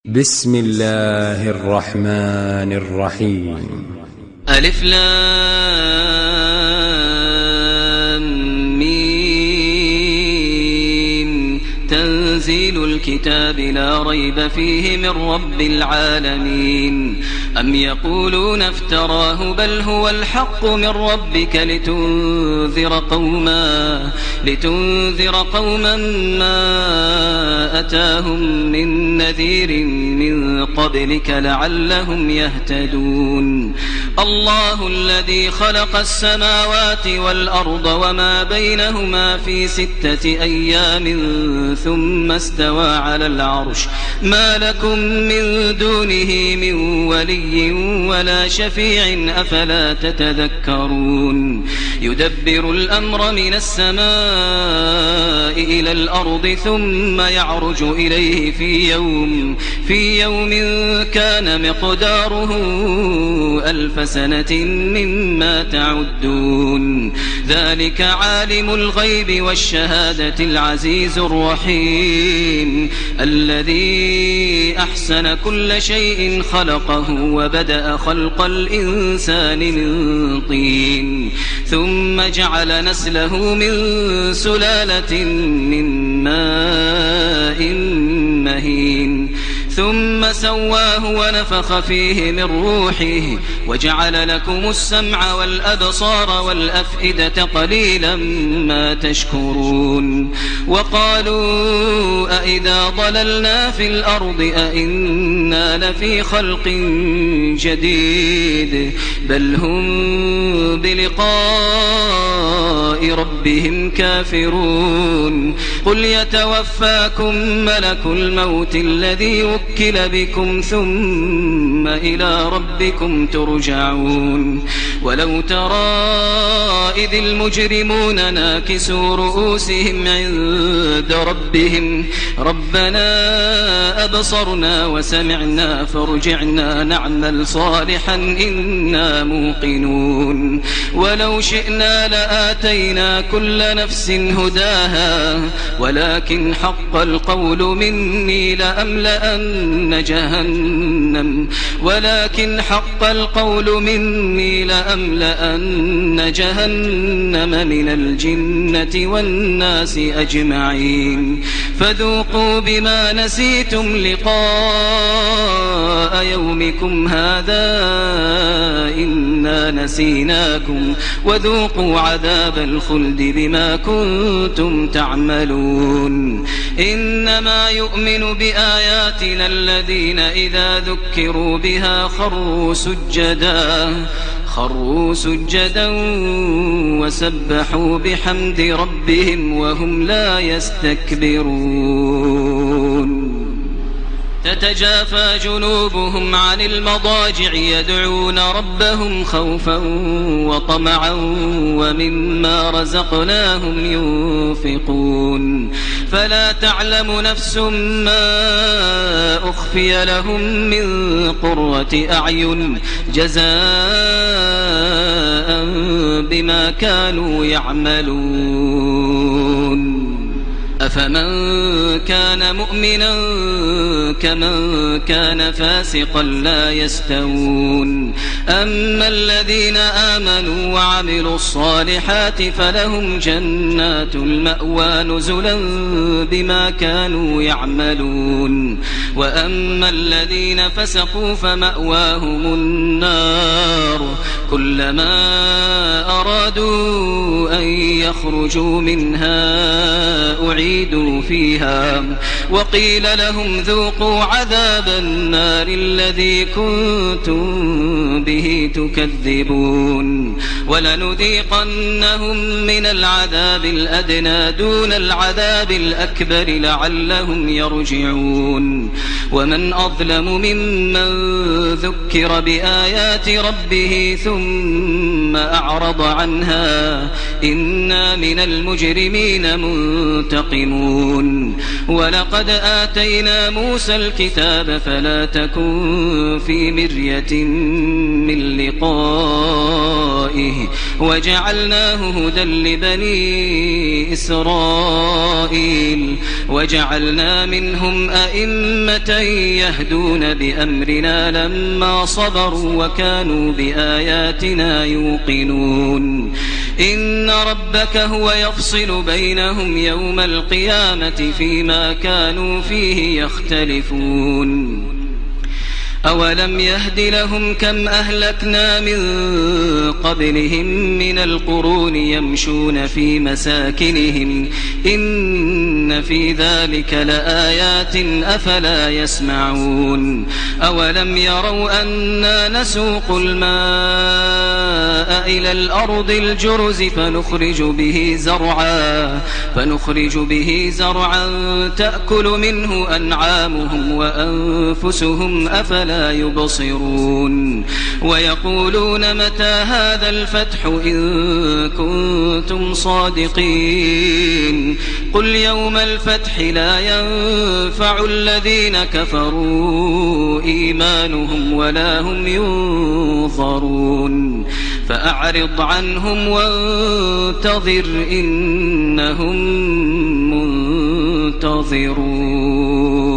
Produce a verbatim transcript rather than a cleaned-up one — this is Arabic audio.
بسم الله الرحمن الرحيم. ألف لام ميم. تنزيل الكتاب لا ريب فيه من رب العالمين. أم يقولون افتراه بل هو الحق من ربك لتنذر قوما لتنذر قوما ما أتاهم من نذير من قبلك لعلهم يهتدون. الله الذي خلق السماوات والأرض وما بينهما في ستة أيام ثم استوى على العرش ما لكم من دونه من ولي ولا شفيع أفلا تتذكرون. يدبر الأمر من السماء إلى الأرض ثم يعرج إليه في يوم في يوم كان مقداره ألف سنة مما تعدون. ذلك عالم الغيب والشهادة العزيز الرحيم الذي أحسن كل شيء خلقه وبدأ خلق الإنسان من طين ثم جعل نسله من سلالة من ماء مهين ثم سواه ونفخ فيه من روحه وجعل لكم السمع والأبصار والأفئدة قليلا ما تشكرون. وقالوا أئذا ضللنا في الأرض أئنا لفي خلق جديد بل هم بلقاء ربهم كافرون. قل يتوفاكم ملك الموت الذي وكل بكم ثم إلى ربكم ترجعون. ولو ترى إذ المجرمون ناكسوا رؤوسهم عند ربهم ربنا أبصرنا وسمعنا فارجعنا نعمل صالحا إنا موقنون. ولو شئنا لآتينا كل نفس هداها ولكن حق القول مني لأملأن جهنم ولكن حق القول مني لأملأن جهنم من الجنة والناس أجمعين. فذوقوا بما نسيتم لقاء يومكم هذا إنا نسيناكم وذوقوا عذاب الخلد بما كنتم تعملون. إنما يؤمن بآياتنا الذين إذا ذكروا بها خروا سجدا خروا سجدا وسبحوا بحمد ربهم وهم لا يستكبرون. تتجافى جنوبهم عن المضاجع يدعون ربهم خوفا وطمعا ومما رزقناهم ينفقون. فلا تعلم نفس ما أخفي لهم من قرة أعين جزاء بما كانوا يعملون. أفمن كان مؤمنا كمن كان فاسقا لا يستوون. أما الذين آمنوا وعملوا الصالحات فلهم جنات المأوى نزلا بما كانوا يعملون. وأما الذين فسقوا فمأواهم النار كلما أرادوا أن يخرجوا منها أعيدوا فيها وقيل لهم ذوقوا عذاب النار الذي كنتم به تكذبون. ولنذيقنهم من العذاب الأدنى دون العذاب الأكبر لعلهم يرجعون. ومن أظلم ممن ذكر بآيات ربه ثم أعرض عنها إنا من المجرمين منتقمون. ولقد آتينا موسى الكتاب فلا تكن في مرية من لقائه وجعلناه هدى لبني إسرائيل وجعلنا منهم أئمة يهدون بأمرنا لما صبروا وكانوا بآياتنا يوقنون إن ربك هو يفصل بينهم يوم القيامة فيما كانوا فيه يختلفون أولم يهد لهم كم أهلكنا من قبلهم من القرون يمشون في مساكنهم إن في ذلك لآيات أفلا يسمعون أولم يروا أنا نسوق الماء إلى الأرض الجرز فنخرج به زرعا فنخرج به زرعا تأكل منه أنعامهم وأنفسهم أفلا يبصرون ويقولون متى هذا الفتح إن كنتم صادقين قل يوم الفتح لا ينفع الذين كفروا إيمانهم ولا هم ينظرون فأعرض عنهم وانتظر إنهم منتظرون.